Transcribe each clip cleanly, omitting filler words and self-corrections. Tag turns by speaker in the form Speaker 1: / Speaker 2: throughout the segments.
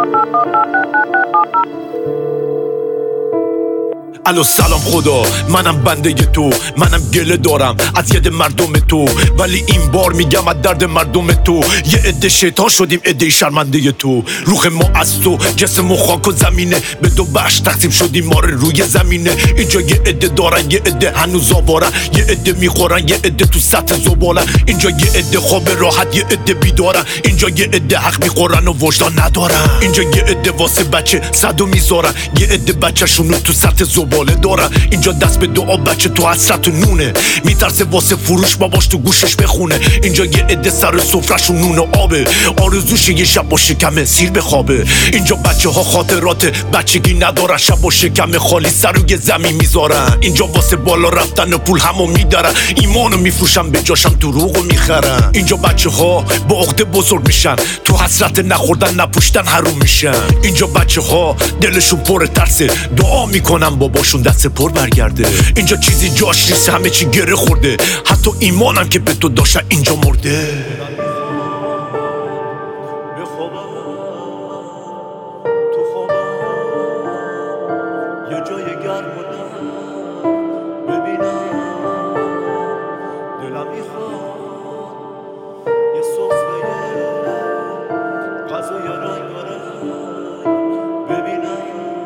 Speaker 1: الو سلام خدا، منم بنده تو، منم گله دارم از ید مردم تو، ولی این بار میگم از درد مردم تو. یه عده شیطان شدیم، عده شرمنده تو. روح ما از تو، جسم و خاک و زمینه، به دو بخش تقسیم شدیم ما روی زمینه. اینجا یه عده دارن، یه عده هنوز آوارن، یه عده میخورن، یه عده تو سطح زبالن. اینجا یه عده خواب راحت، یه عده بیدارن. اینجا یه عده حق میخورن و وجدان ندارن. اینجا یه عده واسه بچه صدو میذارن، یه عده بچه‌شونو تو سطح زباله دارن. اینجا دست به دعا بچه تو حسرت و نونه، میترسه واسه فروش باباش تو گوشش بخونه. اینجا یه عده سر سفره‌شون نون و آبه، آرزوش یه شب با شکم سیر بخوابه. اینجا بچه ها خاطرات بچگی ندارن، شب با شکم خالی سر روی زمین میذارن. اینجا واسه بالا رفتن و پول همو میدارن، ایمانو میفروشن به جاشم دروغو میخرن. اینجا بچه ها با عقده بزرگ میشن، تو حسرت نخوردن نپوشتن حروم میشن. اینجا بچه ها دلشون پر ترسه، دعا میکنن باباشون دست پر برگرده. اینجا چیزی جاش نیست، همه چی گره خورده، حتی ایمانم که به تو داشتن اینجا مرده.
Speaker 2: یه جای گرم بودم ببینم، دلم میخواد یه سفره غذای رنگارنگ ببینم.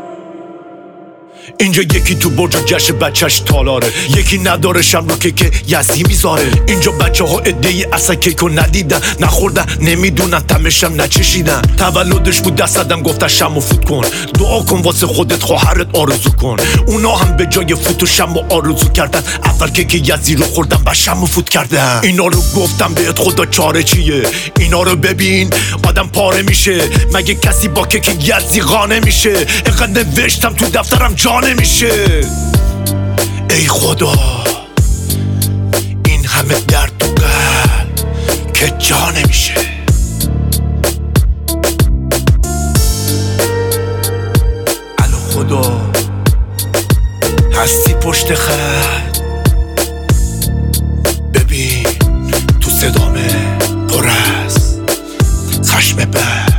Speaker 1: اینجا یکی تو برج جشن بچهش تالاره، یکی نداره شمرو که یزدی میذاره. اینجا بچه ها عده‌ای اصلا کیکو ندیدن، نخوردن، نمیدونن، تمشم نچشیدن. تولدش بود دست دادم گفتن شمو فوت کن، دعا کن واسه خودت خواهرت آرزو کن. اونا هم به جای فوت و شمو آرزو کردن، اول که یزدی رو خوردن و شمو فوت کردن. اینا رو گفتم بهت خدا چاره چیه، اینا رو ببین آدم پاره میشه. مگه کسی با که یزدی قانه میشه؟ اینقدر نوشتم تو دفترم جا نمیشه. ای خدا این همه درد تو قلب که جا نمیشه. الو خدا هستی پشت خط، ببین تو صدامه پر از خشم بد.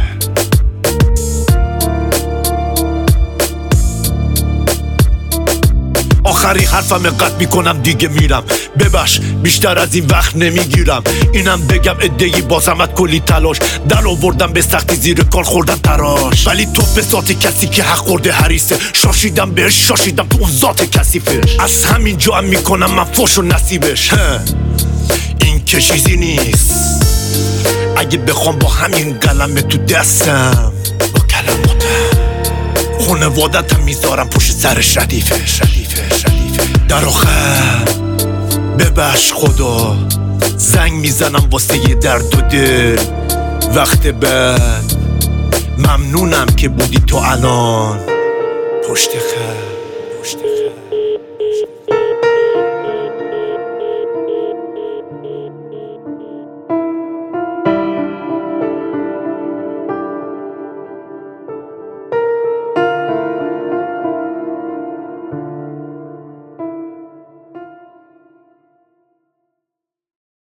Speaker 1: آخری حرفم قطع میکنم دیگه میرم، ببخش بیشتر از این وقت نمیگیرم. اینم بگم عده‌ای با زحمت کلی تلاش در آوردم، به سختی زیر کار خوردن تراش. ولی تو به ذات کسی که حق خورده حریصه، شاشیدم بهش، شاشیدم تو اون ذات کثیفش. از همین جا هم میکنم من فوش و نصیبش. این که چیزی نیست اگه بخوام با همین قلم تو دستم با کلماتم خانوادتم میذارم پشت سرش ردیفه. در آخر ببخش خدا، زنگ میزنم واسه یه درد و دل وقت بعد. ممنونم که بودی تو الان پشت خط.